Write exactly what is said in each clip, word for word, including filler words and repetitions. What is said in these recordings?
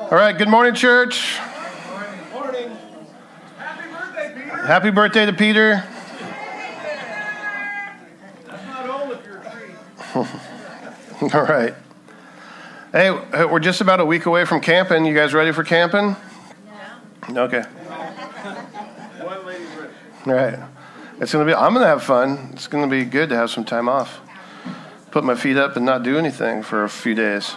All right, good morning, church. Good morning. Happy birthday, Peter. Happy birthday to Peter. That's not old if you're a tree. All right. Hey, we're just about a week away from camping. You guys ready for camping? Yeah. Okay. One lady's ready. All right. It's going to be, I'm going to have fun. It's going to be good to have some time off. Put my feet up and not do anything for a few days.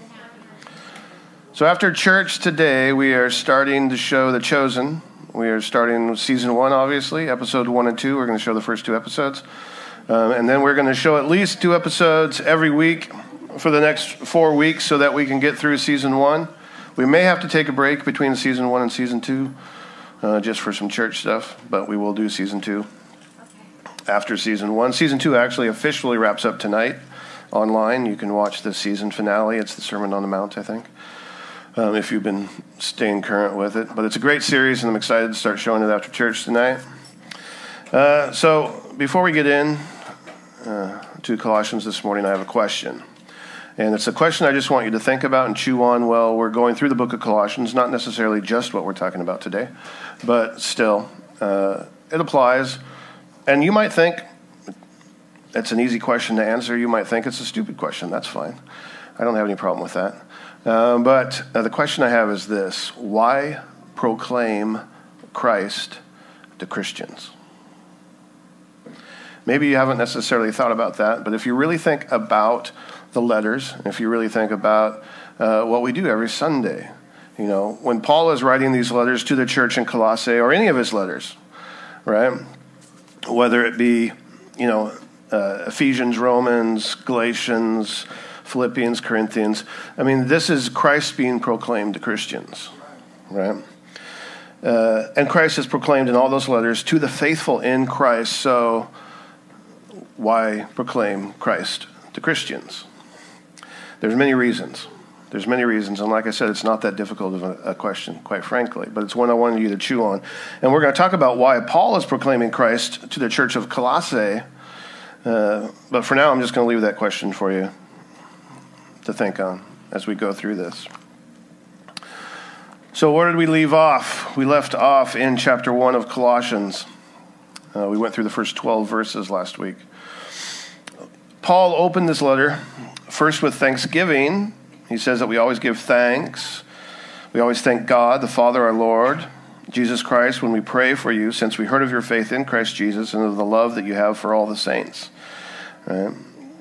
So after church today, we are starting to show The Chosen. We are starting season one, obviously, episode one and two. We're going to show the first two episodes. Um, and then we're going to show at least two episodes every week for the next four weeks so that we can get through season one. We may have to take a break between season one and season two uh, just for some church stuff, but we will do season two after season one. Season two actually officially wraps up tonight online. You can watch the season finale. It's the Sermon on the Mount, I think. Um, if you've been staying current with it. But it's a great series, and I'm excited to start showing it after church tonight. Uh, so before we get in uh, to Colossians this morning, I have a question. And it's a question I just want you to think about and chew on while we're going through the book of Colossians, not necessarily just what we're talking about today, but still, uh, it applies. And you might think it's an easy question to answer. You might think it's a stupid question. That's fine. I don't have any problem with that. Uh, but uh, the question I have is this: why proclaim Christ to Christians? Maybe you haven't necessarily thought about that, but if you really think about the letters, if you really think about uh, what we do every Sunday, you know, when Paul is writing these letters to the church in Colossae, or any of his letters, right, whether it be, you know, uh, Ephesians, Romans, Galatians, Philippians, Corinthians. I mean, this is Christ being proclaimed to Christians, right? Uh, and Christ is proclaimed in all those letters to the faithful in Christ. So why proclaim Christ to Christians? There's many reasons. There's many reasons. And like I said, it's not that difficult of a, a question, quite frankly. But it's one I wanted you to chew on. And we're going to talk about why Paul is proclaiming Christ to the church of Colossae. Uh, but for now, I'm just going to leave that question for you to think on as we go through this. So where did we leave off? We left off in chapter one of Colossians. Uh, we went through the first twelve verses last week. Paul opened this letter first with thanksgiving. He says that we always give thanks. We always thank God, the Father, our Lord, Jesus Christ, when we pray for you, since we heard of your faith in Christ Jesus and of the love that you have for all the saints. Right?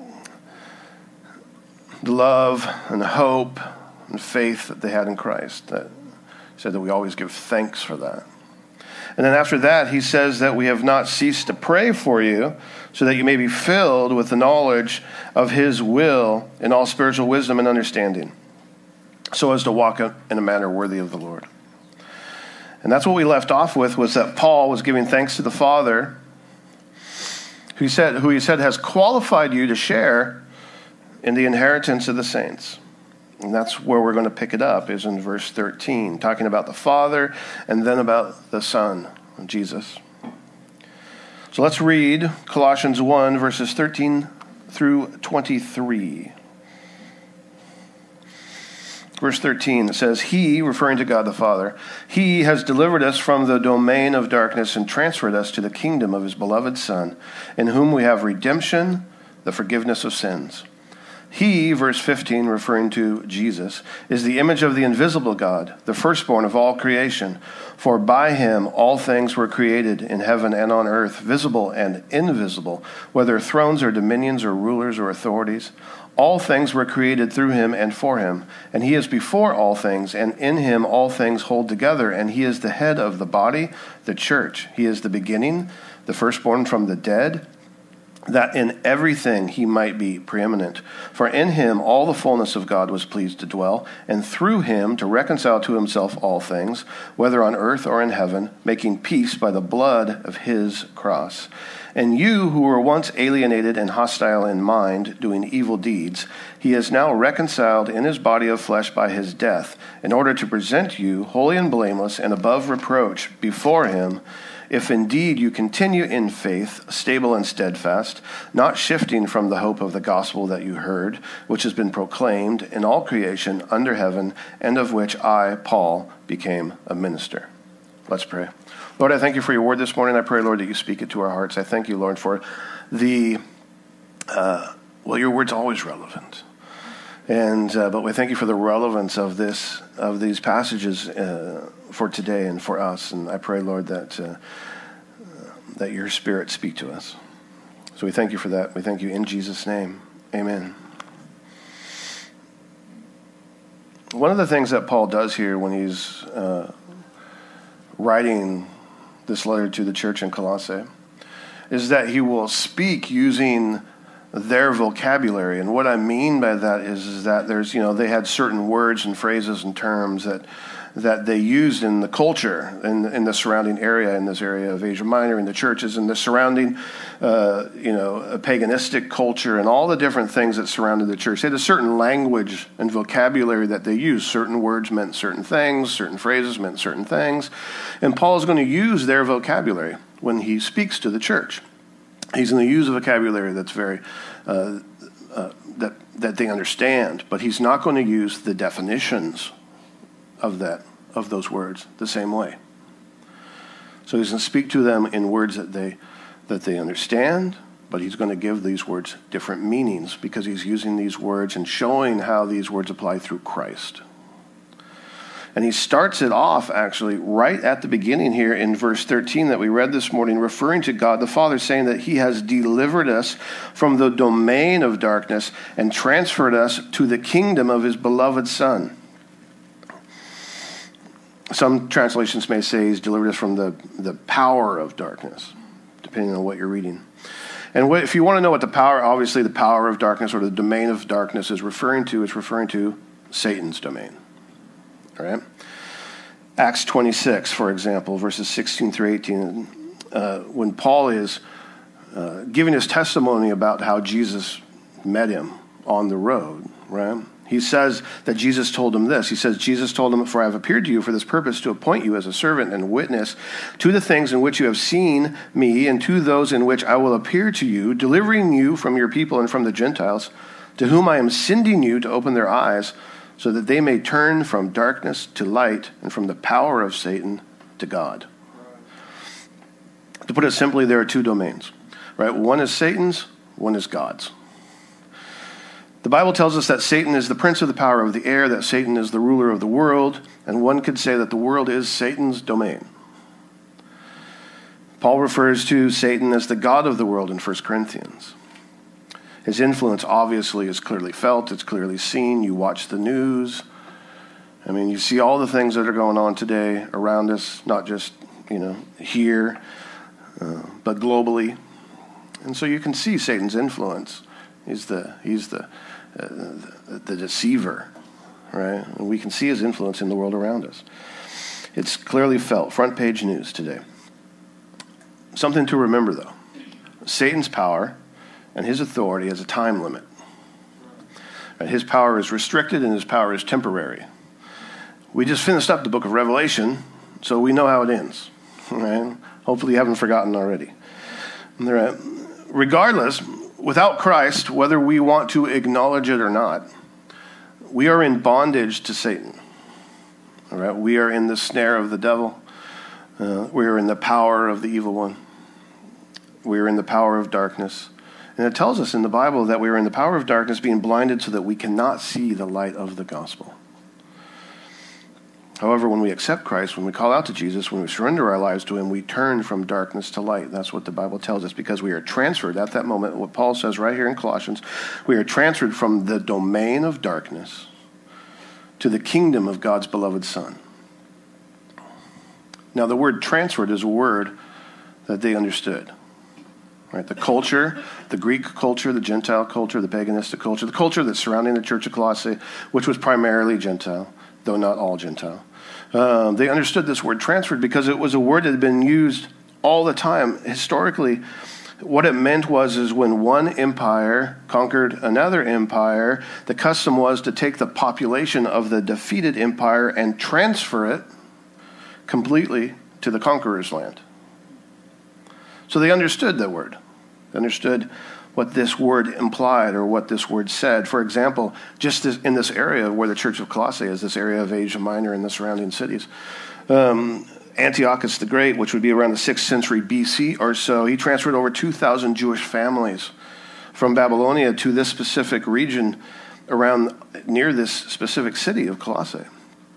The love and the hope and faith that they had in Christ. That he said that we always give thanks for that. And then after that, he says that we have not ceased to pray for you so that you may be filled with the knowledge of his will in all spiritual wisdom and understanding, so as to walk in a manner worthy of the Lord. And that's what we left off with, was that Paul was giving thanks to the Father, who said, who he said has qualified you to share in the inheritance of the saints. And that's where we're going to pick it up, is in verse thirteen, talking about the Father and then about the Son, Jesus. So let's read Colossians one, verses thirteen through twenty-three. Verse thirteen, it says, He, referring to God the Father, He has delivered us from the domain of darkness and transferred us to the kingdom of His beloved Son, in whom we have redemption, the forgiveness of sins. He, verse fifteen, referring to Jesus, is the image of the invisible God, the firstborn of all creation. For by him all things were created in heaven and on earth, visible and invisible, whether thrones or dominions or rulers or authorities. All things were created through him and for him, and he is before all things, and in him all things hold together, and he is the head of the body, the church. He is the beginning, the firstborn from the dead, that in everything he might be preeminent. For in him all the fullness of God was pleased to dwell, and through him to reconcile to himself all things, whether on earth or in heaven, making peace by the blood of his cross. And you who were once alienated and hostile in mind, doing evil deeds, he is now reconciled in his body of flesh by his death, in order to present you holy and blameless and above reproach before him if indeed you continue in faith, stable and steadfast, not shifting from the hope of the gospel that you heard, which has been proclaimed in all creation under heaven, and of which I, Paul, became a minister. Let's pray. Lord, I thank you for your word this morning. I pray, Lord, that you speak it to our hearts. I thank you, Lord, for the, uh, well, your word's always relevant. And uh, but we thank you for the relevance of this, of these passages uh, for today and for us. And I pray, Lord, that uh, that your Spirit speak to us. So we thank you for that. We thank you in Jesus' name. Amen. One of the things that Paul does here when he's uh, writing this letter to the church in Colossae is that he will speak using their vocabulary. And what I mean by that is, is that there's, you know, they had certain words and phrases and terms that that they used in the culture, in, in the surrounding area, in this area of Asia Minor, in the churches, in the surrounding, uh, you know, a paganistic culture and all the different things that surrounded the church. They had a certain language and vocabulary that they used. Certain words meant certain things, certain phrases meant certain things. And Paul is going to use their vocabulary when he speaks to the church. He's going to use a vocabulary that's very, uh, uh, that that they understand, but he's not going to use the definitions of that, of those words the same way. So he's going to speak to them in words that they that they understand, but he's going to give these words different meanings because he's using these words and showing how these words apply through Christ. And he starts it off, actually, right at the beginning here in verse thirteen that we read this morning, referring to God the Father, saying that he has delivered us from the domain of darkness and transferred us to the kingdom of his beloved Son. Some translations may say he's delivered us from the, the power of darkness, depending on what you're reading. And what, if you want to know what the power, obviously the power of darkness or the domain of darkness is referring to, it's referring to Satan's domain. All right? Acts twenty-six, for example, verses sixteen through eighteen, uh, when Paul is uh, giving his testimony about how Jesus met him on the road, right? He says that Jesus told him this. He says, Jesus told him, for I have appeared to you for this purpose, to appoint you as a servant and witness to the things in which you have seen me and to those in which I will appear to you, delivering you from your people and from the Gentiles, to whom I am sending you to open their eyes, so that they may turn from darkness to light and from the power of Satan to God. To put it simply, there are two domains, right? One is Satan's, one is God's. The Bible tells us that Satan is the prince of the power of the air, that Satan is the ruler of the world, and one could say that the world is Satan's domain. Paul refers to Satan as the god of the world in First Corinthians. His influence obviously is clearly felt, it's clearly seen. You watch the news. I mean, you see all the things that are going on today around us, not just, you know, here, uh, but globally. And so you can see Satan's influence. He's the he's the uh, the, the deceiver, right? And we can see his influence in the world around us. It's clearly felt. Front page news today. Something to remember, though. Satan's power and his authority has a time limit. Right? His power is restricted and his power is temporary. We just finished up the book of Revelation, so we know how it ends. Right? Hopefully you haven't forgotten already. Right. Regardless, without Christ, whether we want to acknowledge it or not, we are in bondage to Satan. All right? We are in the snare of the devil. Uh, we are in the power of the evil one. We are in the power of darkness. And it tells us in the Bible that we are in the power of darkness, being blinded so that we cannot see the light of the gospel. However, when we accept Christ, when we call out to Jesus, when we surrender our lives to him, we turn from darkness to light. That's what the Bible tells us, because we are transferred at that moment, what Paul says right here in Colossians, we are transferred from the domain of darkness to the kingdom of God's beloved Son. Now, the word transferred is a word that they understood. Right? The culture, the Greek culture, the Gentile culture, the paganistic culture, the culture that's surrounding the church of Colossae, which was primarily Gentile, though not all Gentile. Um, they understood this word transferred because it was a word that had been used all the time. Historically, what it meant was is when one empire conquered another empire, the custom was to take the population of the defeated empire and transfer it completely to the conqueror's land. So they understood that word. They understood what this word implied or what this word said. For example, just this, in this area where the Church of Colossae is, this area of Asia Minor and the surrounding cities, um, Antiochus the Great, which would be around the sixth century B C or so, he transferred over two thousand Jewish families from Babylonia to this specific region around near this specific city of Colossae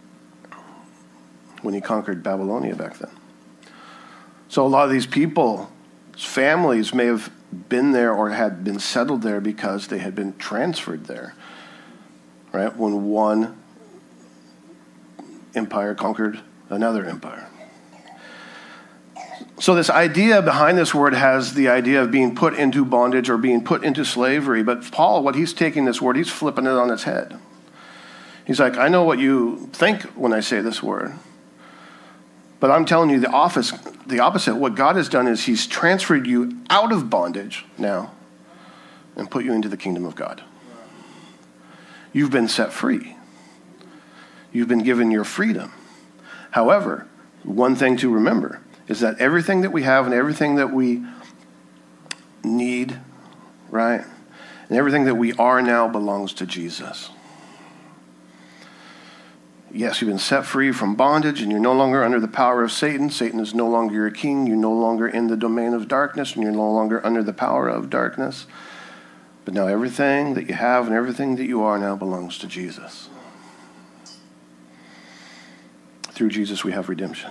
when he conquered Babylonia back then. So a lot of these people, families may have been there or had been settled there because they had been transferred there, right? When one empire conquered another empire. So this idea behind this word has the idea of being put into bondage or being put into slavery. But Paul, what he's taking this word, he's flipping it on its head. He's like, I know what you think when I say this word. But I'm telling you the office, the opposite. What God has done is he's transferred you out of bondage now and put you into the kingdom of God. You've been set free. You've been given your freedom. However, one thing to remember is that everything that we have and everything that we need, right, and everything that we are now belongs to Jesus. Yes, you've been set free from bondage and you're no longer under the power of Satan. Satan is no longer your king. You're no longer in the domain of darkness and you're no longer under the power of darkness. But now everything that you have and everything that you are now belongs to Jesus. Through Jesus we have redemption.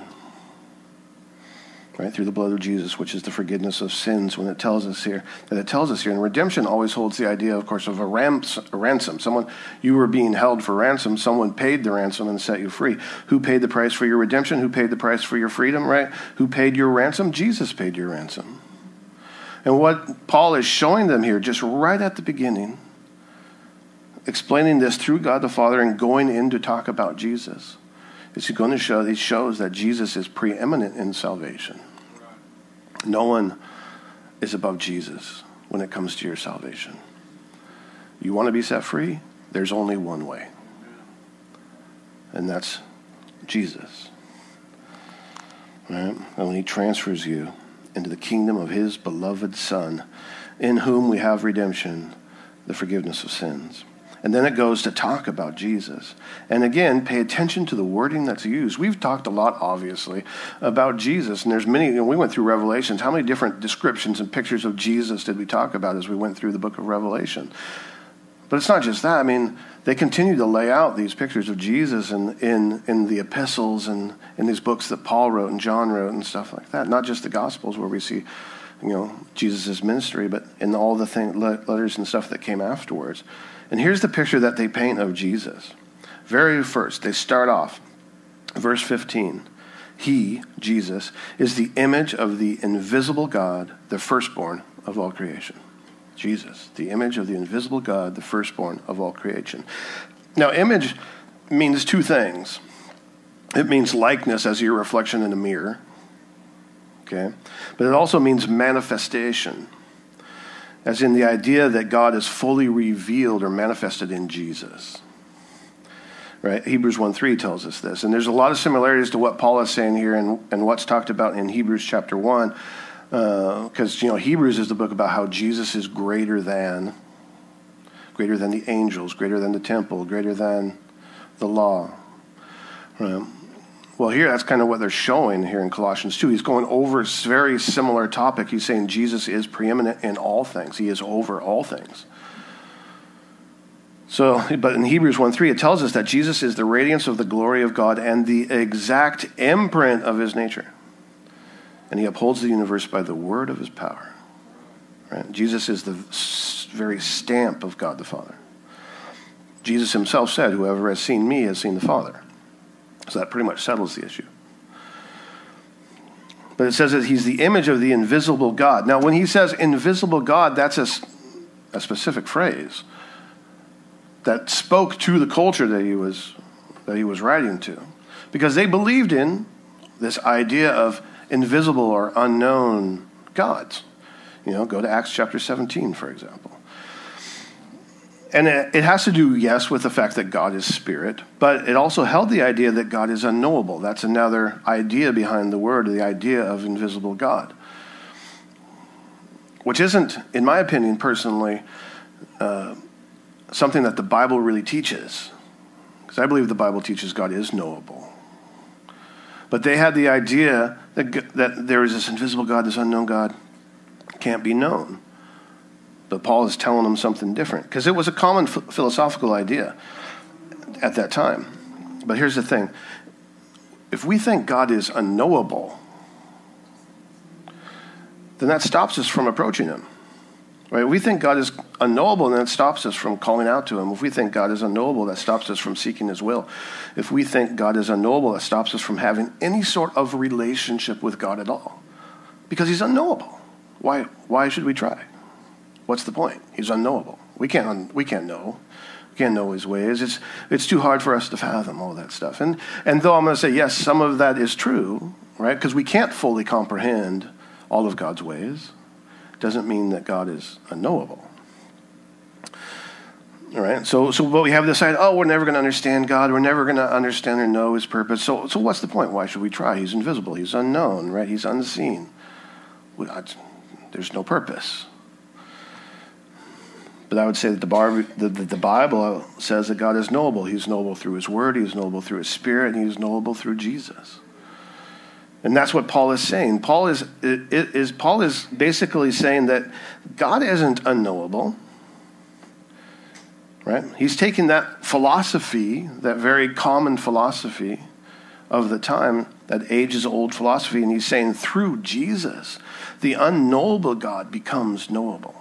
Right, through the blood of Jesus, which is the forgiveness of sins, when it tells us here, that it tells us here. And redemption always holds the idea, of course, of a, rams, a ransom. Someone, you were being held for ransom. Someone paid the ransom and set you free. Who paid the price for your redemption? Who paid the price for your freedom, right? Who paid your ransom? Jesus paid your ransom. And what Paul is showing them here, just right at the beginning, explaining this through God the Father and going in to talk about Jesus, is going to show, he shows that Jesus is preeminent in salvation. No one is above Jesus when it comes to your salvation. You want to be set free? There's only one way. And that's Jesus. Right? And when he transfers you into the kingdom of his beloved Son, in whom we have redemption, the forgiveness of sins. And then it goes to talk about Jesus. And again, pay attention to the wording that's used. We've talked a lot, obviously, about Jesus. And there's many, you know, we went through Revelations. How many different descriptions and pictures of Jesus did we talk about as we went through the book of Revelation? But it's not just that. I mean, they continue to lay out these pictures of Jesus in, in, in the epistles and in these books that Paul wrote and John wrote and stuff like that. Not just the Gospels where we see, you know, Jesus' ministry, but in all the thing, letters and stuff that came afterwards. And here's the picture that they paint of Jesus. Very first, they start off, verse fifteen. He, Jesus, is the image of the invisible God, the firstborn of all creation. Jesus, the image of the invisible God, the firstborn of all creation. Now, image means two things. It means likeness as your reflection in a mirror. Okay? But it also means manifestation, as in the idea that God is fully revealed or manifested in Jesus. Right? Hebrews one three tells us this. And there's a lot of similarities to what Paul is saying here and, and what's talked about in Hebrews chapter one. Because, uh, you know, Hebrews is the book about how Jesus is greater than, greater than the angels, greater than the temple, greater than the law. Right? Well, here, that's kind of what they're showing here in Colossians two. He's going over a very similar topic. He's saying Jesus is preeminent in all things. He is over all things. So, but in Hebrews one three, it tells us that Jesus is the radiance of the glory of God and the exact imprint of his nature. And he upholds the universe by the word of his power. Right? Jesus is the very stamp of God the Father. Jesus himself said, whoever has seen me has seen the Father. So that pretty much settles the issue. But it says that he's the image of the invisible God. Now, when he says invisible God, that's a, a specific phrase that spoke to the culture that he was that he was writing to. Because they believed in this idea of invisible or unknown gods. You know, go to Acts chapter seventeen, for example. And it, it has to do, yes, with the fact that God is spirit, but it also held the idea that God is unknowable. That's another idea behind the word, the idea of invisible God. which isn't, in my opinion, personally, uh, something that the Bible really teaches. Because I believe the Bible teaches God is knowable. But they had the idea that, that there is this invisible God, this unknown God, can't be known. But Paul is telling them something different. Because it was a common f- philosophical idea at that time. But here's the thing. If we think God is unknowable, then that stops us from approaching him. Right? If we think God is unknowable, then it stops us from calling out to him. If we think God is unknowable, that stops us from seeking his will. If we think God is unknowable, that stops us from having any sort of relationship with God at all. Because he's unknowable. Why, why should we try? What's the point? He's unknowable. We can't, we can't know. We can't know his ways. It's, it's too hard for us to fathom all that stuff. And, and though I'm going to say, yes, some of that is true, right? Because we can't fully comprehend all of God's ways, doesn't mean that God is unknowable. All right, so so but we have this idea, oh, we're never going to understand God. We're never going to understand or know his purpose. So so what's the point? Why should we try? He's invisible. He's unknown, right? He's unseen. We, I, there's no purpose. But I would say that the, bar, the, the, the Bible says that God is knowable. He's knowable through his word. He's knowable through his spirit. And he's knowable through Jesus. And that's what Paul is saying. Paul is, is, Paul is basically saying that God isn't unknowable, right? He's taking that philosophy, that very common philosophy of the time, that ages-old philosophy, and he's saying through Jesus, the unknowable God becomes knowable.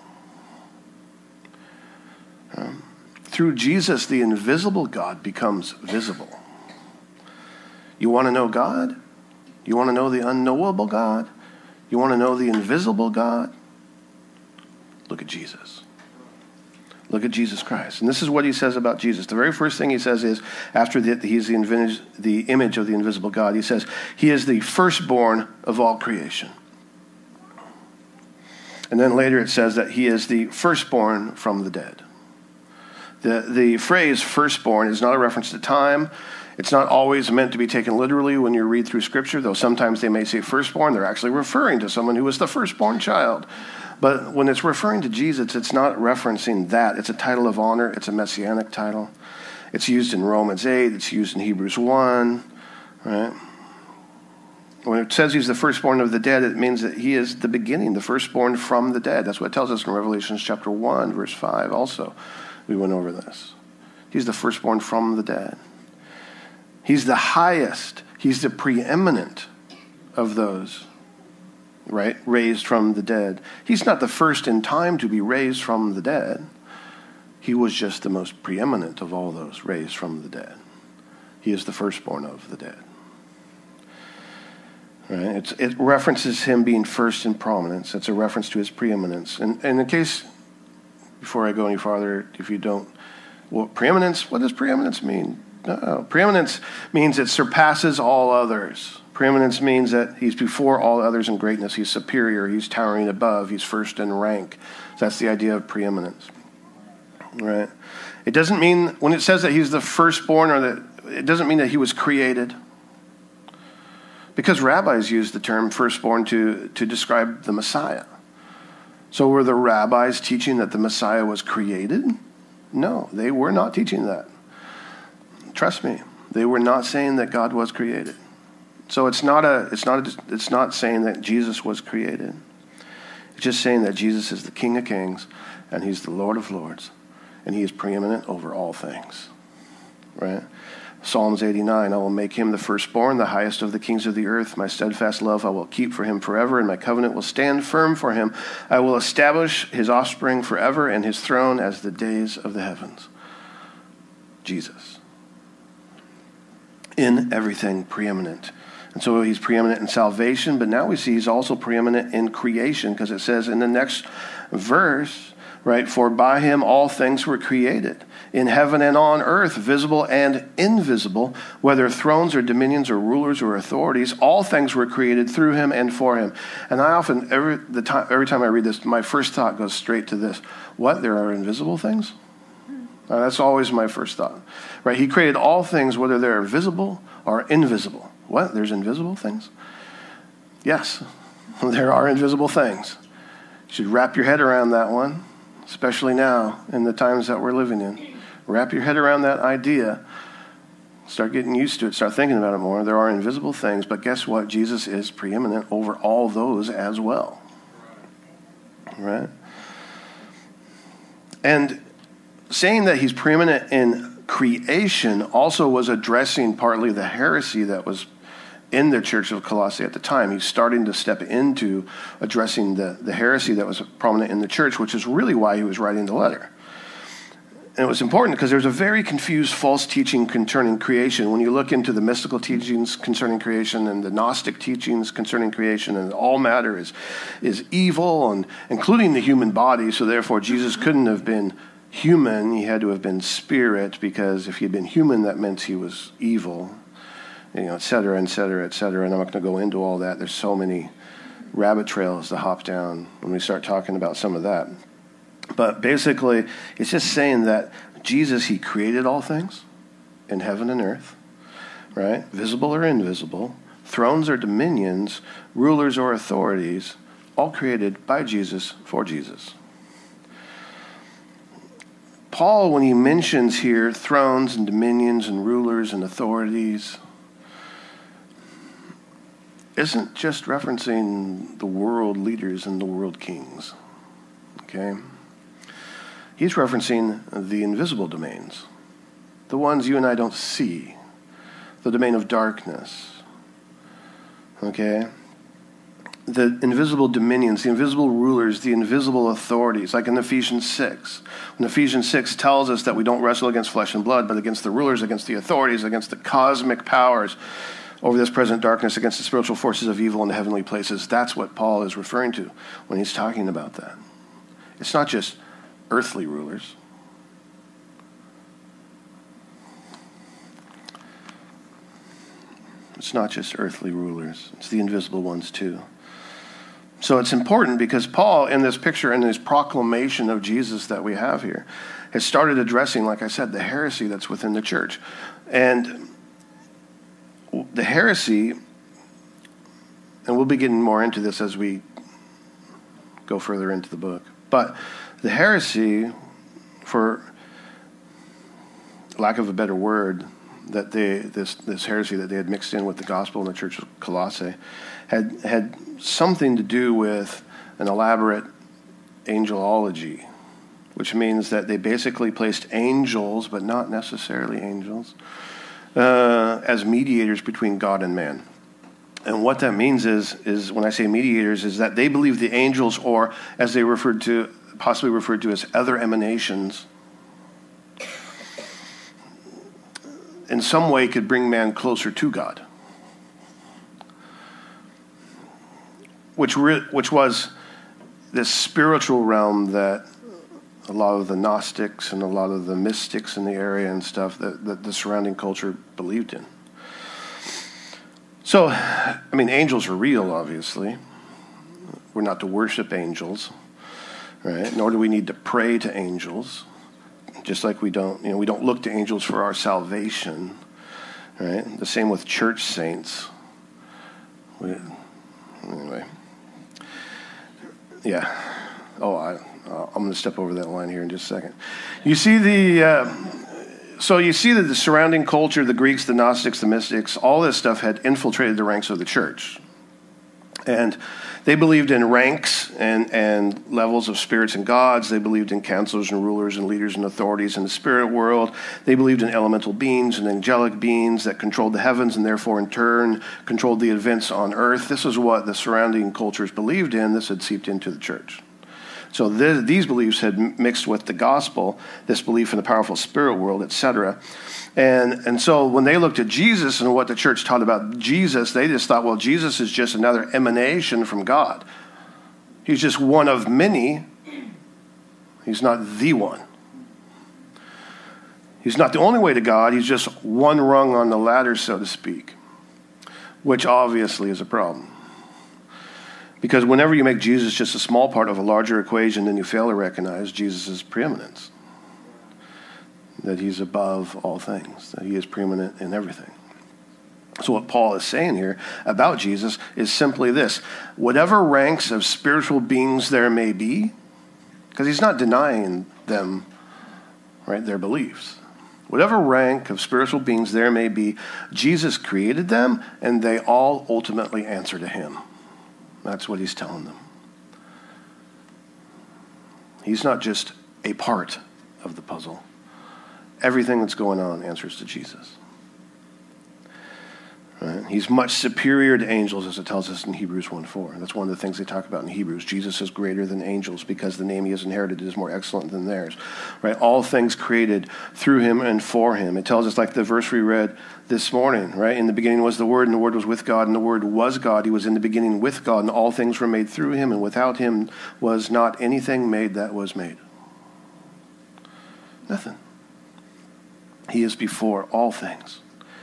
Um, through Jesus, the invisible God becomes visible. You want to know God? You want to know the unknowable God? You want to know the invisible God? Look at Jesus. Look at Jesus Christ. And this is what he says about Jesus. The very first thing he says is, after the, he's the, invintage, the image of the invisible God, he says, he is the firstborn of all creation. And then later it says that he is the firstborn from the dead. The, the phrase firstborn is not a reference to time. It's not always meant to be taken literally when you read through Scripture, though sometimes they may say firstborn. They're actually referring to someone who was the firstborn child. But when it's referring to Jesus, it's not referencing that. It's a title of honor. It's a messianic title. It's used in Romans eight. It's used in Hebrews one. Right? When it says he's the firstborn of the dead, it means that he is the beginning, the firstborn from the dead. That's what it tells us in Revelation chapter one, verse five also. We went over this. He's the firstborn from the dead. He's the highest. He's the preeminent of those, right, raised from the dead. He's not the first in time to be raised from the dead. He was just the most preeminent of all those raised from the dead. He is the firstborn of the dead. Right? It's, it references him being first in prominence. It's a reference to his preeminence. And, and in case, before I go any farther, if you don't, well, preeminence, what does preeminence mean? No, preeminence means it surpasses all others. Preeminence means that he's before all others in greatness. He's superior. He's towering above. He's first in rank. So that's the idea of preeminence, right? It doesn't mean, when it says that he's the firstborn, or that, it doesn't mean that he was created. Because rabbis use the term firstborn to, to describe the Messiah. So were the rabbis teaching that the Messiah was created? No, they were not teaching that. Trust me, they were not saying that God was created. So it's not a, it's not, a, it's not saying that Jesus was created. It's just saying that Jesus is the King of Kings, and he's the Lord of Lords, and he is preeminent over all things. Right? Psalms eighty-nine, I will make him the firstborn, the highest of the kings of the earth. My steadfast love I will keep for him forever, and my covenant will stand firm for him. I will establish his offspring forever, and his throne as the days of the heavens. Jesus. In everything preeminent. And so he's preeminent in salvation, but now we see he's also preeminent in creation, because it says in the next verse, right, for by him all things were created, in heaven and on earth, visible and invisible, whether thrones or dominions or rulers or authorities, all things were created through him and for him. And I often, every the time, every time I read this, my first thought goes straight to this. What, there are invisible things? Uh, that's always my first thought, right? He created all things, whether they're visible or invisible. What? There's invisible things? Yes, there are invisible things. You should wrap your head around that one, especially now in the times that we're living in. Wrap your head around that idea. Start getting used to it. Start thinking about it more. There are invisible things, but guess what? Jesus is preeminent over all those as well. Right? And saying that he's preeminent in creation also was addressing partly the heresy that was in the church of Colossae at the time. He's starting to step into addressing the, the heresy that was prominent in the church, which is really why he was writing the letter. And it was important because there's a very confused false teaching concerning creation. When you look into the mystical teachings concerning creation and the Gnostic teachings concerning creation, and all matter is, is evil, and including the human body, so therefore Jesus couldn't have been human. He had to have been spirit, because if he had been human, that meant he was evil, you know, et cetera, et cetera, et cetera. And I'm not going to go into all that. There's so many rabbit trails to hop down when we start talking about some of that. But basically, it's just saying that Jesus, he created all things in heaven and earth, right? Visible or invisible, thrones or dominions, rulers or authorities, all created by Jesus for Jesus. Paul, when he mentions here thrones and dominions and rulers and authorities, isn't just referencing the world leaders and the world kings, okay? He's referencing the invisible domains, the ones you and I don't see, the domain of darkness, okay? The invisible dominions, the invisible rulers, the invisible authorities, like in Ephesians six. When Ephesians six tells us that we don't wrestle against flesh and blood, but against the rulers, against the authorities, against the cosmic powers over this present darkness, against the spiritual forces of evil in the heavenly places. That's what Paul is referring to when he's talking about that. It's not just earthly rulers. It's not just earthly rulers. It's the invisible ones too. So it's important because Paul, in this picture, in his proclamation of Jesus that we have here, has started addressing, like I said, the heresy that's within the church. And the heresy, and we'll be getting more into this as we go further into the book, but the heresy, for lack of a better word, that they this this heresy that they had mixed in with the gospel in the church of Colossae had had something to do with an elaborate angelology, which means that they basically placed angels, but not necessarily angels, uh, as mediators between God and man. And what that means is, is when I say mediators, is that they believe the angels, or as they referred to, possibly referred to as other emanations, in some way could bring man closer to God. Which re- which was this spiritual realm that a lot of the Gnostics and a lot of the mystics in the area and stuff that, that the surrounding culture believed in. So, I mean, angels are real, obviously. We're not to worship angels, right? Nor do we need to pray to angels. Just like we don't, you know, we don't look to angels for our salvation, right? The same with church saints. We, anyway. Yeah. Oh, I, I'm going to step over that line here in just a second. You see the, uh, so you see that the surrounding culture, the Greeks, the Gnostics, the mystics, all this stuff had infiltrated the ranks of the church. And they believed in ranks and, and levels of spirits and gods. They believed in counselors and rulers and leaders and authorities in the spirit world. They believed in elemental beings and angelic beings that controlled the heavens and therefore in turn controlled the events on earth. This is what the surrounding cultures believed in. This had seeped into the church. So th- these beliefs had mixed with the gospel, this belief in the powerful spirit world, et cetera. And and so when they looked at Jesus and what the church taught about Jesus, they just thought, well, Jesus is just another emanation from God. He's just one of many. He's not the one. He's not the only way to God. He's just one rung on the ladder, so to speak, which obviously is a problem. Because whenever you make Jesus just a small part of a larger equation, then you fail to recognize Jesus' preeminence. That he's above all things, that he is preeminent in everything. So what Paul is saying here about Jesus is simply this: whatever ranks of spiritual beings there may be, because he's not denying them, right, their beliefs. Whatever rank of spiritual beings there may be, Jesus created them, and they all ultimately answer to him. That's what he's telling them. He's not just a part of the puzzle. Everything that's going on answers to Jesus. Right? He's much superior to angels, as it tells us in Hebrews one four. That's one of the things they talk about in Hebrews. Jesus is greater than angels because the name he has inherited is more excellent than theirs. Right? All things created through him and for him. It tells us, like the verse we read this morning, right? In the beginning was the Word, and the Word was with God, and the Word was God. He was in the beginning with God, and all things were made through him, and without him was not anything made that was made. Nothing. He is before all things.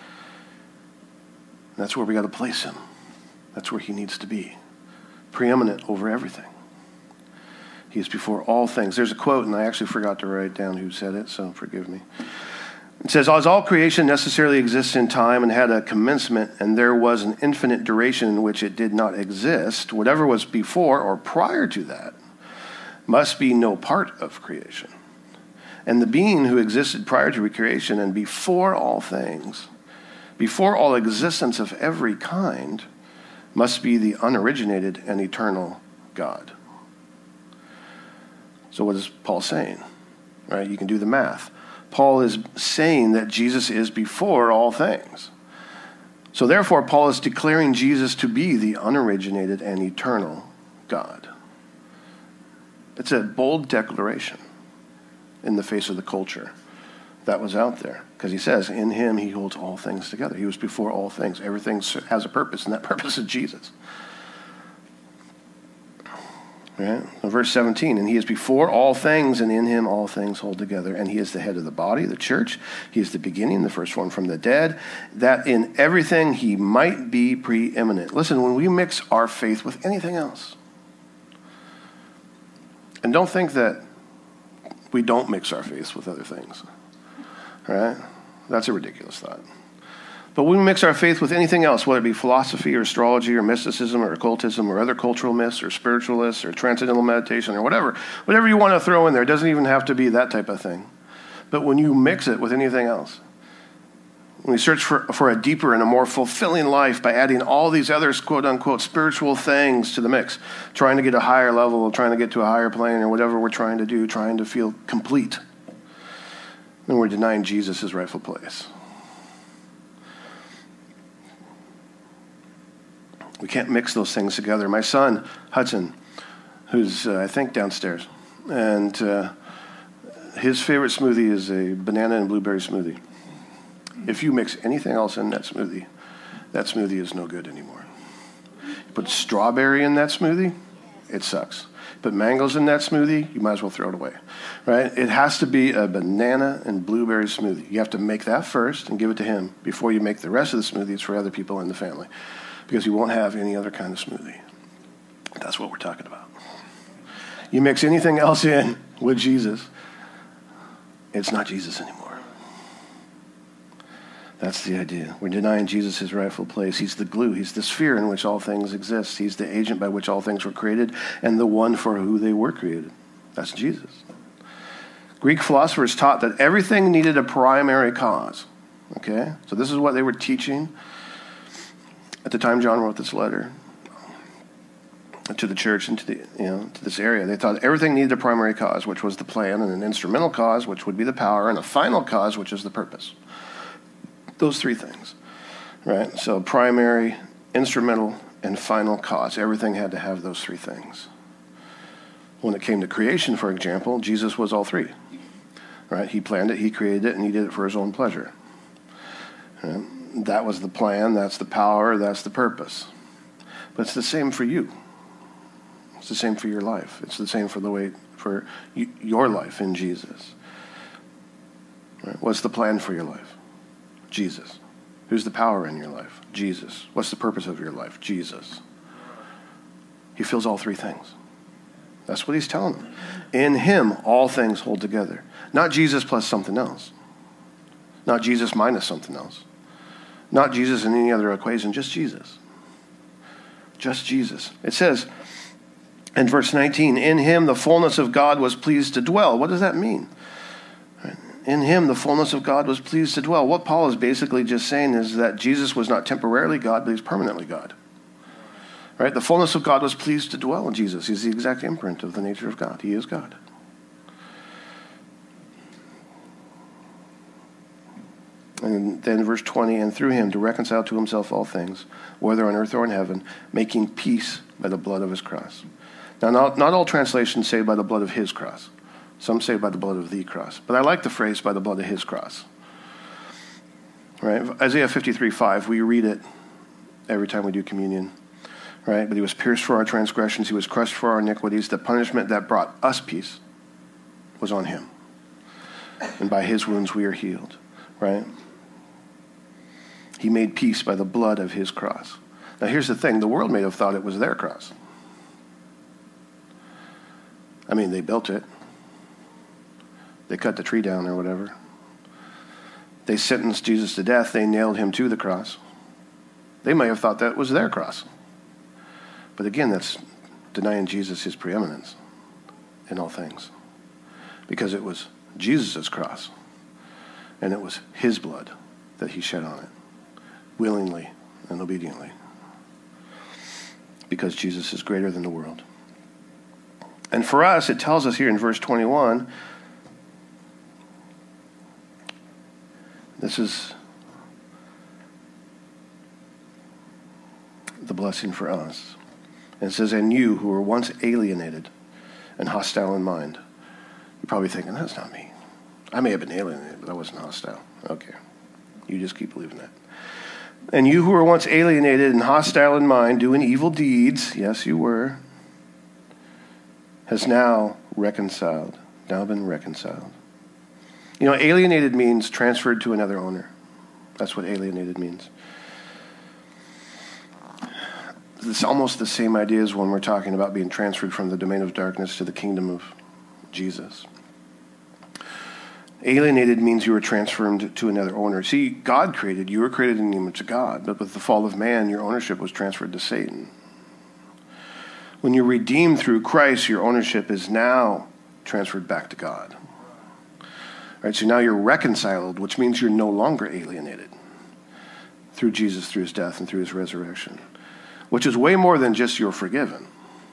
That's where we got to place him. That's where he needs to be. Preeminent over everything. He is before all things. There's a quote, and I actually forgot to write down who said it, so forgive me. It says, as all creation necessarily exists in time and had a commencement, and there was an infinite duration in which it did not exist, whatever was before or prior to that must be no part of creation. And the being who existed prior to creation and before all things, before all existence of every kind, must be the unoriginated and eternal God. So what is Paul saying? Right? You can do the math. Paul is saying that Jesus is before all things. So therefore, Paul is declaring Jesus to be the unoriginated and eternal God. It's a bold declaration in the face of the culture that was out there. Because he says, in him he holds all things together. He was before all things. Everything has a purpose, and that purpose is Jesus. Right? In verse seventeen, and he is before all things, and in him all things hold together. And he is the head of the body, the church. He is the beginning, the first one from the dead, that in everything he might be preeminent. Listen, when we mix our faith with anything else, and don't think that we don't mix our faith with other things. Right? That's a ridiculous thought. But when we mix our faith with anything else, whether it be philosophy or astrology or mysticism or occultism or other cultural myths or spiritualists or transcendental meditation or whatever, whatever you want to throw in there, it doesn't even have to be that type of thing. But when you mix it with anything else, when we search for, for a deeper and a more fulfilling life by adding all these other quote-unquote spiritual things to the mix, trying to get a higher level, trying to get to a higher plane or whatever we're trying to do, trying to feel complete, then we're denying Jesus his rightful place. We can't mix those things together. My son, Hudson, who's, uh, I think, downstairs, and uh, his favorite smoothie is a banana and blueberry smoothie. If you mix anything else in that smoothie, that smoothie is no good anymore. You put strawberry in that smoothie, it sucks. Put mangoes in that smoothie, you might as well throw it away, right? It has to be a banana and blueberry smoothie. You have to make that first and give it to him before you make the rest of the smoothies for other people in the family, because you won't have any other kind of smoothie. That's what we're talking about. You mix anything else in with Jesus, it's not Jesus anymore. That's the idea. We're denying Jesus his rightful place. He's the glue. He's the sphere in which all things exist. He's the agent by which all things were created and the one for who they were created. That's Jesus. Greek philosophers taught that everything needed a primary cause. Okay? So this is what they were teaching at the time John wrote this letter to the church and to the, you know, to this area. They thought everything needed a primary cause, which was the plan, and an instrumental cause, which would be the power, and a final cause, which is the purpose. Those three things, right? So primary, instrumental, and final cause. Everything had to have those three things. When it came to creation, for example, Jesus was all three, right? He planned it, he created it, and he did it for his own pleasure. Right? That was the plan, that's the power, that's the purpose. But it's the same for you. It's the same for your life. It's the same for the way for y- your life in Jesus. Right? What's the plan for your life? Jesus. Who's the power in your life? Jesus. What's the purpose of your life? Jesus. He fills all three things. That's what he's telling them. In him, all things hold together. Not Jesus plus something else. Not Jesus minus something else. Not Jesus in any other equation, just Jesus. Just Jesus. It says in verse nineteen, in him the fullness of God was pleased to dwell. What does that mean? In him the fullness of God was pleased to dwell. What Paul is basically just saying is that Jesus was not temporarily God, but he's permanently God. Right? The fullness of God was pleased to dwell in Jesus. He's the exact imprint of the nature of God. He is God. And then verse twenty, and through him to reconcile to himself all things, whether on earth or in heaven, making peace by the blood of his cross. Now, not, not all translations say by the blood of his cross. Some say by the blood of the cross. But I like the phrase by the blood of his cross. Right? Isaiah fifty-three five, we read it every time we do communion. Right? But he was pierced for our transgressions. He was crushed for our iniquities. The punishment that brought us peace was on him. And by his wounds we are healed. Right? He made peace by the blood of his cross. Now here's the thing. The world may have thought it was their cross. I mean, they built it. They cut the tree down or whatever. They sentenced Jesus to death. They nailed him to the cross. They may have thought that was their cross. But again, that's denying Jesus his preeminence in all things. Because it was Jesus' cross. And it was his blood that he shed on it. Willingly and obediently. Because Jesus is greater than the world. And for us, it tells us here in verse twenty-one, this is the blessing for us. And it says, and you who were once alienated and hostile in mind. You're probably thinking, that's not me. I may have been alienated, but I wasn't hostile. Okay. You just keep believing that. And you who were once alienated and hostile in mind, doing evil deeds, yes, you were, has now reconciled, now been reconciled. You know, alienated means transferred to another owner. That's what alienated means. It's almost the same idea as when we're talking about being transferred from the domain of darkness to the kingdom of Jesus. Alienated means you were transferred to another owner. See, God created, you were created in the image of God, but with the fall of man, your ownership was transferred to Satan. When you're redeemed through Christ, your ownership is now transferred back to God. All right, so now you're reconciled, which means you're no longer alienated through Jesus, through his death, and through his resurrection, which is way more than just you're forgiven.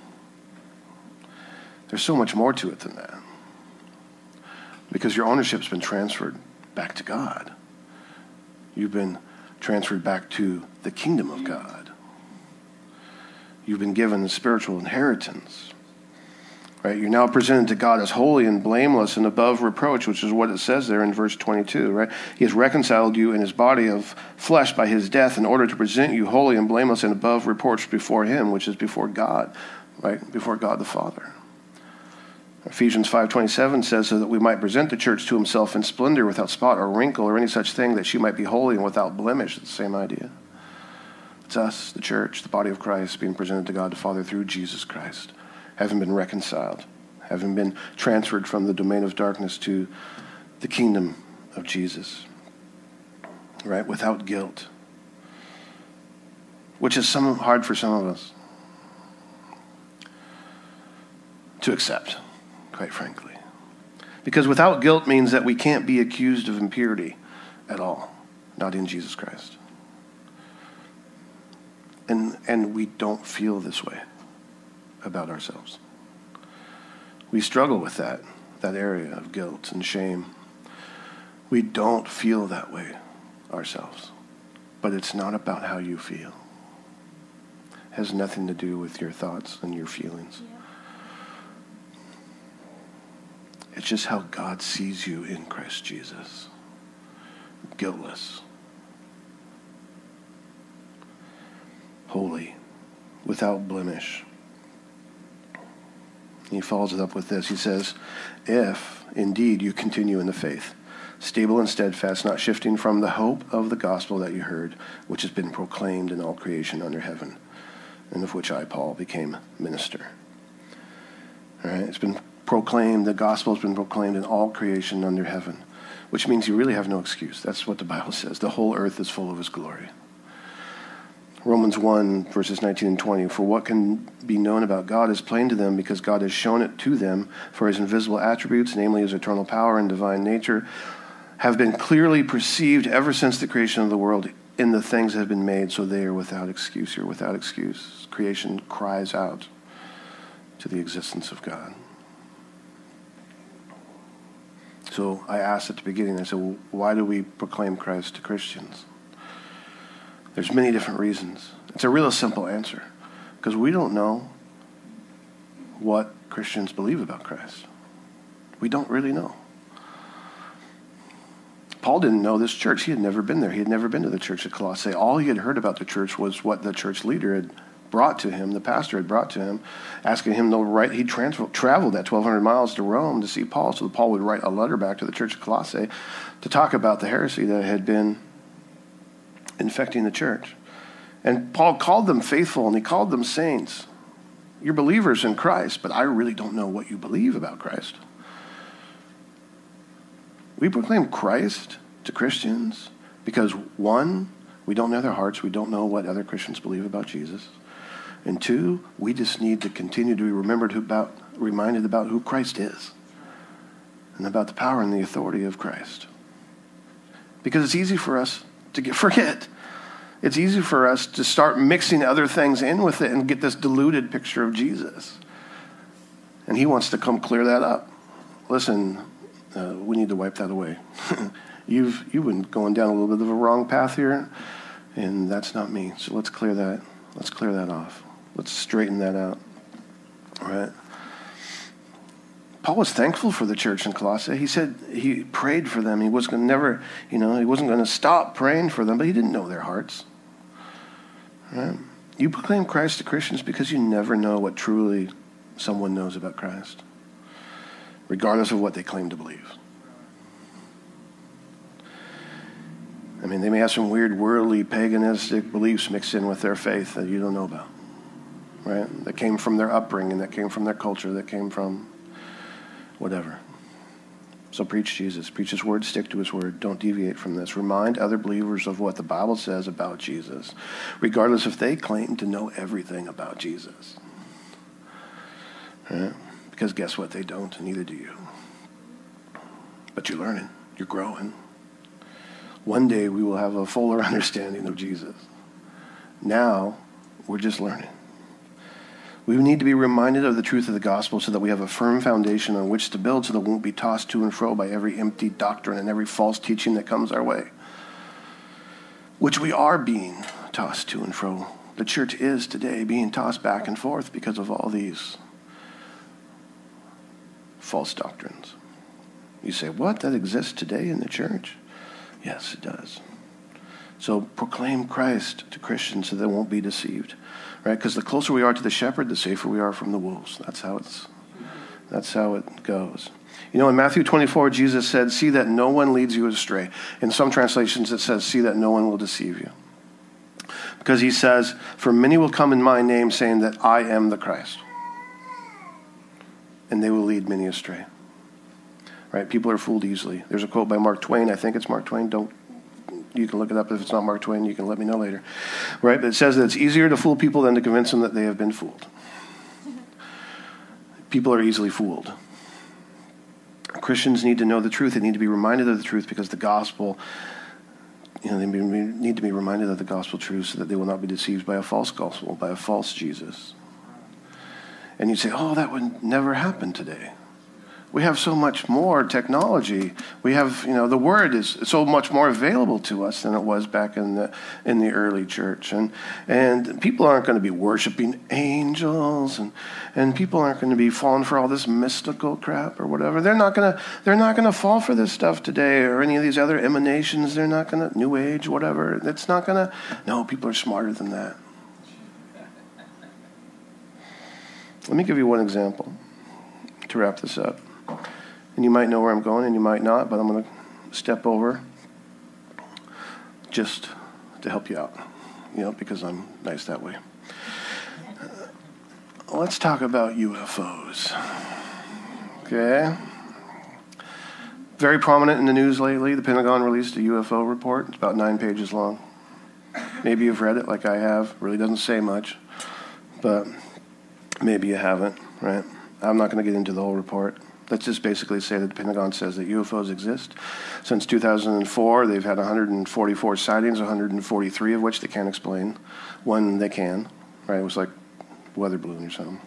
There's so much more to it than that. Because your ownership's been transferred back to God. You've been transferred back to the kingdom of God. You've been given a spiritual inheritance. Right? You're now presented to God as holy and blameless and above reproach, which is what it says there in verse twenty-two. Right? He has reconciled you in his body of flesh by his death in order to present you holy and blameless and above reproach before him, which is before God, right? Before God the Father. Ephesians five twenty-seven says, so that we might present the church to himself in splendor, without spot or wrinkle or any such thing, that she might be holy and without blemish. It's the same idea. It's us, the church, the body of Christ, being presented to God the Father through Jesus Christ, having been reconciled, having been transferred from the domain of darkness to the kingdom of Jesus, right? Without guilt, which is some hard for some of us to accept. Quite frankly. Because without guilt means that we can't be accused of impurity at all, not in Jesus Christ. And and we don't feel this way about ourselves. We struggle with that, that area of guilt and shame. We don't feel that way ourselves. But it's not about how you feel. It has nothing to do with your thoughts and your feelings. Yeah. It's just how God sees you in Christ Jesus. Guiltless. Holy. Without blemish. He follows it up with this. He says, if indeed you continue in the faith, stable and steadfast, not shifting from the hope of the gospel that you heard, which has been proclaimed in all creation under heaven, and of which I, Paul, became minister. All right, it's been proclaimed, the gospel has been proclaimed in all creation under heaven, which means you really have no excuse. That's what the Bible says. The whole earth is full of his glory. Romans one, verses nineteen and twenty, for what can be known about God is plain to them because God has shown it to them, for his invisible attributes, namely his eternal power and divine nature, have been clearly perceived ever since the creation of the world in the things that have been made, so they are without excuse. You're without excuse. Creation cries out to the existence of God. So I asked at the beginning, I said, well, why do we proclaim Christ to Christians? There's many different reasons. It's a real simple answer, because we don't know what Christians believe about Christ. We don't really know. Paul didn't know this church. He had never been there. He had never been to the church at Colossae. All he had heard about the church was what the church leader had brought to him, the pastor had brought to him, asking him to write. He transfer, traveled that twelve hundred miles to Rome to see Paul, so that Paul would write a letter back to the church at Colossae to talk about the heresy that had been infecting the church. And Paul called them faithful, and he called them saints. You're believers in Christ, but I really don't know what you believe about Christ. We proclaim Christ to Christians because, one, we don't know their hearts. We don't know what other Christians believe about Jesus. And two, we just need to continue to be remembered who about, reminded about who Christ is and about the power and the authority of Christ. Because it's easy for us to get, forget. It's easy for us to start mixing other things in with it and get this diluted picture of Jesus. And he wants to come clear that up. Listen, uh, we need to wipe that away. you've you've been going down a little bit of a wrong path here, and that's not me. So let's clear that. Let's clear that off. Let's straighten that out. All right. Paul was thankful for the church in Colossae. He said he prayed for them. He was going to never, you know, he wasn't going to stop praying for them, but he didn't know their hearts. Right? You proclaim Christ to Christians because you never know what truly someone knows about Christ, regardless of what they claim to believe. I mean, they may have some weird worldly paganistic beliefs mixed in with their faith that you don't know about, right? That came from their upbringing, that came from their culture, that came from whatever. So preach Jesus. Preach his word. Stick to his word. Don't deviate from this. Remind other believers of what the Bible says about Jesus, regardless if they claim to know everything about Jesus. Right? Because guess what? They don't, and neither do you. But you're learning. You're growing. One day we will have a fuller understanding of Jesus. Now, we're just learning. We need to be reminded of the truth of the gospel so that we have a firm foundation on which to build so that we won't be tossed to and fro by every empty doctrine and every false teaching that comes our way, which we are being tossed to and fro. The church is today being tossed back and forth because of all these false doctrines. You say, what? That exists today in the church? Yes, it does. So proclaim Christ to Christians so they won't be deceived. Right? Because the closer we are to the shepherd, the safer we are from the wolves. That's how it's. That's how it goes. You know, in Matthew twenty-four, Jesus said, see that no one leads you astray. In some translations, it says, see that no one will deceive you. Because he says, for many will come in my name saying that I am the Christ. And they will lead many astray. Right? People are fooled easily. There's a quote by Mark Twain. I think it's Mark Twain. Don't. You can look it up. If it's not Mark Twain, you can let me know later. Right? But it says that it's easier to fool people than to convince them that they have been fooled. People are easily fooled. Christians need to know the truth. They need to be reminded of the truth because the gospel, you know, they need to be reminded of the gospel truth so that they will not be deceived by a false gospel, by a false Jesus. And you say, oh, that would never happen today. We have so much more technology. We have, you know, the word is so much more available to us than it was back in the in the early church. And and people aren't going to be worshiping angels, and and people aren't going to be falling for all this mystical crap or whatever. They're not going to they're not going to fall for this stuff today or any of these other emanations. They're not going to New Age, whatever. It's not going to. No, people are smarter than that. Let me give you one example to wrap this up. And you might know where I'm going and you might not, but I'm going to step over just to help you out, you know, because I'm nice that way. Uh, let's talk about U F Os. Okay? very prominent in the news lately. The Pentagon released a U F O report. It's about nine pages long. Maybe you've read it like I have. It really doesn't say much, but maybe you haven't, right? I'm not going to get into the whole report. Let's just basically say that the Pentagon says that U F Os exist. Since two thousand four, they've had one hundred forty-four sightings, one hundred forty-three of which they can't explain. One they can, right? It was like a weather balloon or something.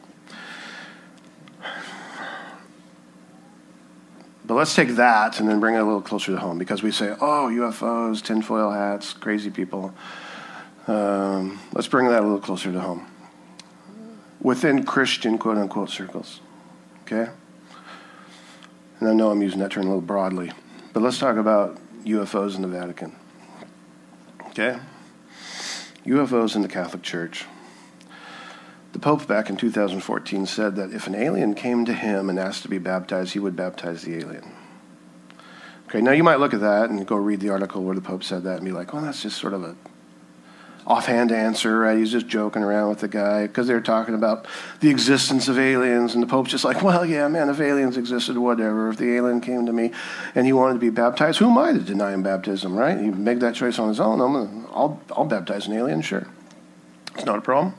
But let's take that and then bring it a little closer to home, because we say, oh, U F Os, tinfoil hats, crazy people. Um, let's bring that a little closer to home. Within Christian, quote-unquote, circles, okay? And I know I'm using that term a little broadly, but let's talk about U F Os in the Vatican, okay? U F Os in the Catholic Church. The Pope back in two thousand fourteen said that if an alien came to him and asked to be baptized, he would baptize the alien. Okay, now you might look at that and go read the article where the Pope said that and be like, well, that's just sort of a offhand answer, right? He's just joking around with the guy because they're talking about the existence of aliens, and the Pope's just like, well, yeah, man, if aliens existed, whatever. If the alien came to me and he wanted to be baptized, who am I to deny him baptism, right? He make that choice on his own. I'm gonna, I'll, I'll baptize an alien, sure. It's not a problem.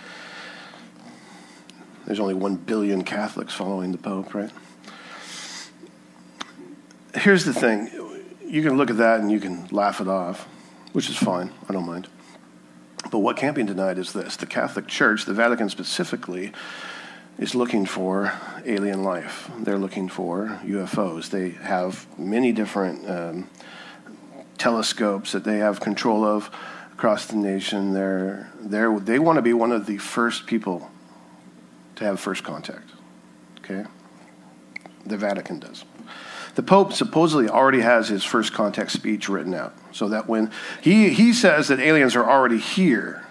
There's only one billion Catholics following the Pope, right? Here's the thing. You can look at that and you can laugh it off, which is fine. I don't mind. But what can't be denied is this. The Catholic Church, the Vatican specifically, is looking for alien life. They're looking for U F Os. They have many different um, telescopes that they have control of across the nation. They're, they're, they want to be one of the first people to have first contact, okay? The Vatican does. The Pope supposedly already has his first contact speech written out, so that when he he says that aliens are already here,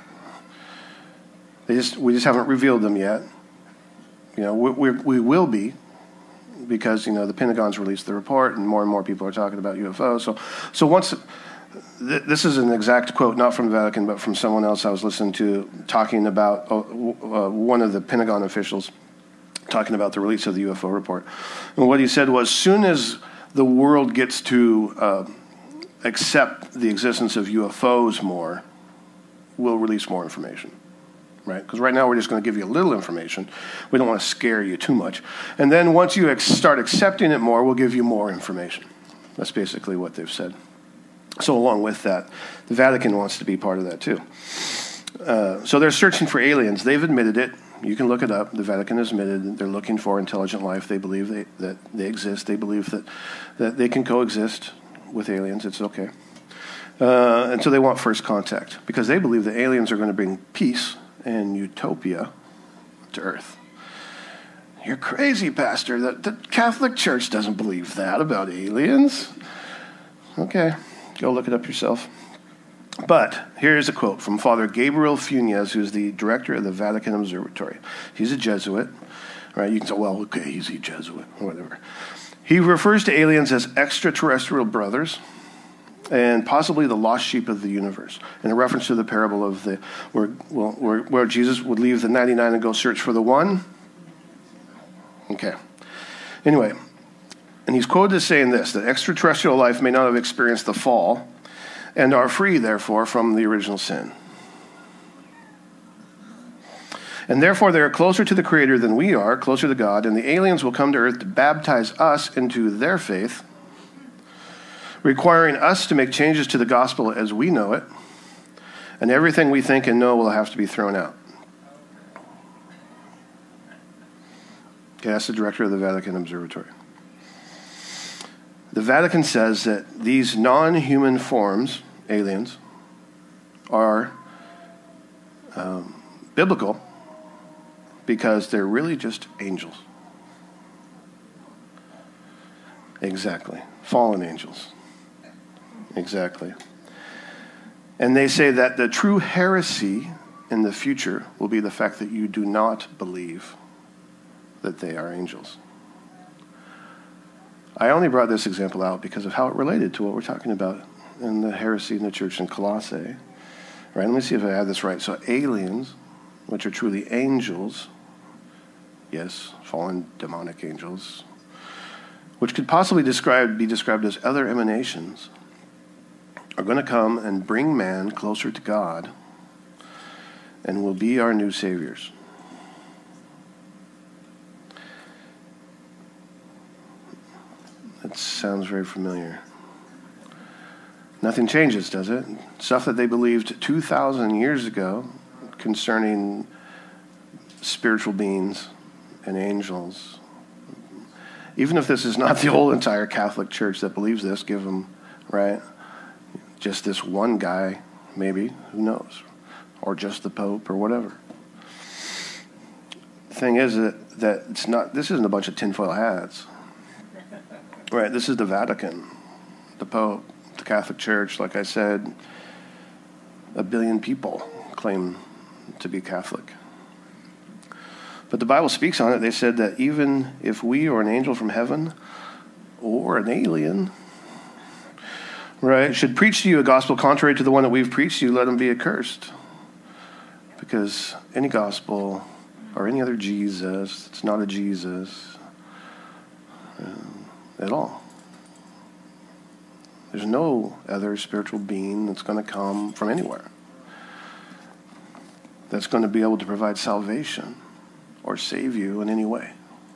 they just we just haven't revealed them yet. You know, we we, we will be, because you know the Pentagon's released the report, and more and more people are talking about U F Os. So so once. This is an exact quote, not from the Vatican, but from someone else I was listening to talking about, uh, uh, one of the Pentagon officials talking about the release of the U F O report. And what he said was, soon as the world gets to uh, accept the existence of U F Os more, we'll release more information, right? Because right now we're just going to give you a little information. We don't want to scare you too much. And then once you ex- start accepting it more, we'll give you more information. That's basically what they've said. So along with that, the Vatican wants to be part of that too. Uh, so they're searching for aliens. They've admitted it. You can look it up. The Vatican has admitted that they're looking for intelligent life. They believe they, that they exist. They believe that, that they can coexist with aliens. It's okay. Uh, and so they want first contact because they believe that aliens are going to bring peace and utopia to Earth. You're crazy, Pastor. The, the Catholic Church doesn't believe that about aliens. Okay. Go look it up yourself. But here's a quote from Father Gabriel Funes, who's the director of the Vatican Observatory. He's a Jesuit, right? You can say, well, okay, he's a Jesuit, or whatever. He refers to aliens as extraterrestrial brothers and possibly the lost sheep of the universe, in a reference to the parable of the where, well, where, where Jesus would leave the ninety-nine and go search for the one. Okay. Anyway. And he's quoted as saying this, that extraterrestrial life may not have experienced the fall and are free, therefore, from the original sin. And therefore, they are closer to the Creator than we are, closer to God, and the aliens will come to earth to baptize us into their faith, requiring us to make changes to the gospel as we know it, and everything we think and know will have to be thrown out. Okay, that's the director of the Vatican Observatory. The Vatican says that these non-human forms, aliens, are um, biblical because they're really just angels. Exactly. Fallen angels. Exactly. And they say that the true heresy in the future will be the fact that you do not believe that they are angels. I only brought this example out because of how it related to what we're talking about in the heresy in the church in Colossae. Right? Let me see if I have this right. So aliens, which are truly angels, yes, fallen demonic angels, which could possibly describe, be described as other emanations, are going to come and bring man closer to God and will be our new saviors. That sounds very familiar. Nothing changes, does it? Stuff that they believed two thousand years ago concerning spiritual beings and angels. Even if this is not the whole entire Catholic Church that believes this, give them, right? Just this one guy, maybe, who knows? Or just the Pope or whatever. The thing is that, that it's not, this isn't a bunch of tinfoil hats. Right, this is the Vatican, the Pope, the Catholic Church. Like I said, a billion people claim to be Catholic. But the Bible speaks on it. They said that even if we or an angel from heaven or an alien, right, should preach to you a gospel contrary to the one that we've preached to you, let him be accursed. Because any gospel or any other Jesus, it's not a Jesus um, at all. There's no other spiritual being that's going to come from anywhere that's going to be able to provide salvation or save you in any way.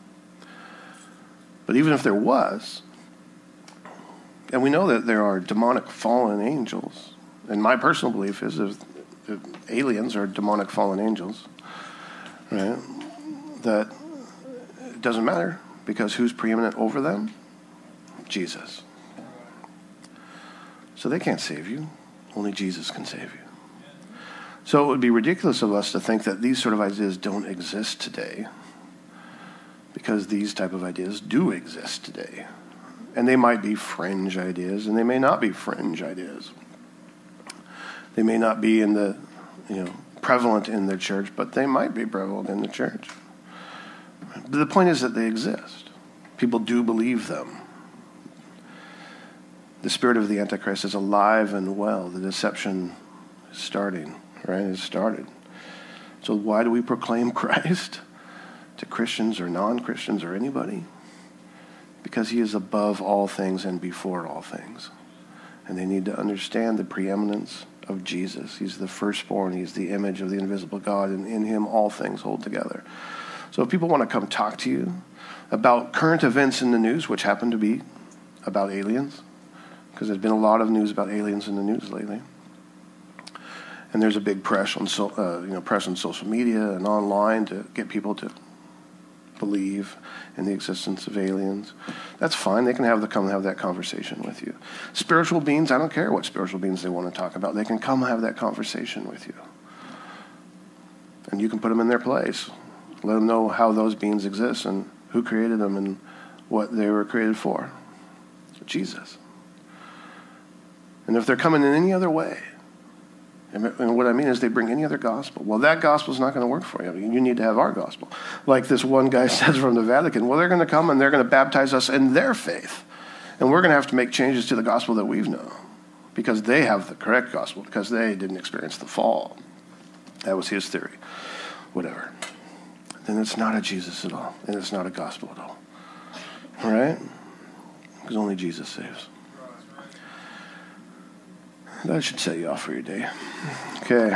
But even if there was, and we know that there are demonic fallen angels, and my personal belief is if, if aliens are demonic fallen angels, right, that it doesn't matter, because who's preeminent over them? Jesus. So they can't save you. Only Jesus can save you. So it would be ridiculous of us to think that these sort of ideas don't exist today, because these type of ideas do exist today. And they might be fringe ideas, and they may not be fringe ideas. They may not be in the, you know, prevalent in the church, but they might be prevalent in the church. But the point is that they exist. People do believe them. The spirit of the Antichrist is alive and well. The deception is starting, right? It's started. So why do we proclaim Christ to Christians or non-Christians or anybody? Because he is above all things and before all things. And they need to understand the preeminence of Jesus. He's the firstborn. He's the image of the invisible God, and in him all things hold together. So if people want to come talk to you about current events in the news, which happen to be about aliens, because there's been a lot of news about aliens in the news lately, and there's a big press on so, uh, you know press on social media and online to get people to believe in the existence of aliens. That's fine. They can have the come have that conversation with you. Spiritual beings, I don't care what spiritual beings they want to talk about. They can come have that conversation with you, and you can put them in their place. Let them know how those beings exist and who created them and what they were created for. Jesus. And if they're coming in any other way, and what I mean is they bring any other gospel, well, that gospel is not going to work for you. You need to have our gospel. Like this one guy says from the Vatican, well, they're going to come and they're going to baptize us in their faith. And we're going to have to make changes to the gospel that we've known, because they have the correct gospel, because they didn't experience the fall. That was his theory. Whatever. Then it's not a Jesus at all, and it's not a gospel at all. All right? Because only Jesus saves. That should set you off for your day. Okay.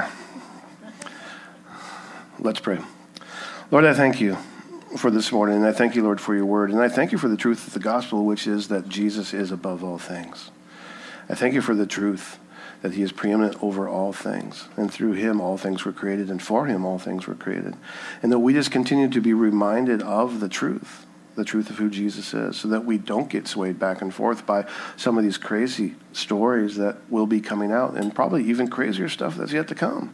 Let's pray. Lord, I thank you for this morning, and I thank you, Lord, for your word, and I thank you for the truth of the gospel, which is that Jesus is above all things. I thank you for the truth that he is preeminent over all things, and through him all things were created, and for him all things were created, and that we just continue to be reminded of the truth, the truth of who Jesus is, so that we don't get swayed back and forth by some of these crazy stories that will be coming out, and probably even crazier stuff that's yet to come.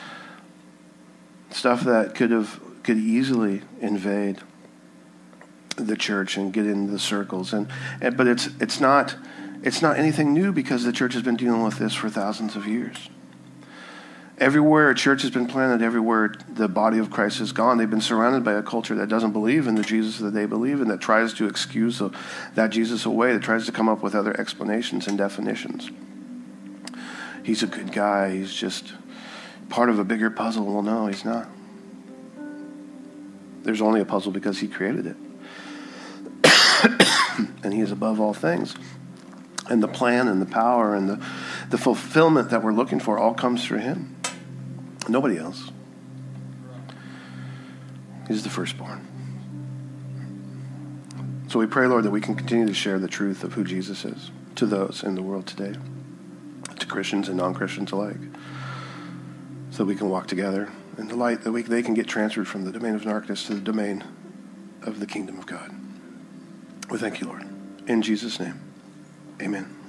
Stuff that could have could easily invade the church and get into the circles, and, and but it's it's not it's not anything new, because the church has been dealing with this for thousands of years. Everywhere a church has been planted, everywhere the body of Christ has gone, they've been surrounded by a culture that doesn't believe in the Jesus that they believe in, that tries to excuse that Jesus away, that tries to come up with other explanations and definitions. He's a good guy. He's just part of a bigger puzzle. Well, no, he's not. There's only a puzzle because he created it. and he is above all things. And the plan and the power and the, the fulfillment that we're looking for all comes through him. Nobody else. He's the firstborn. So we pray, Lord, that we can continue to share the truth of who Jesus is to those in the world today, to Christians and non-Christians alike, so that we can walk together in the light, that we, they can get transferred from the domain of darkness to the domain of the kingdom of God. We thank you, Lord. In Jesus' name, amen.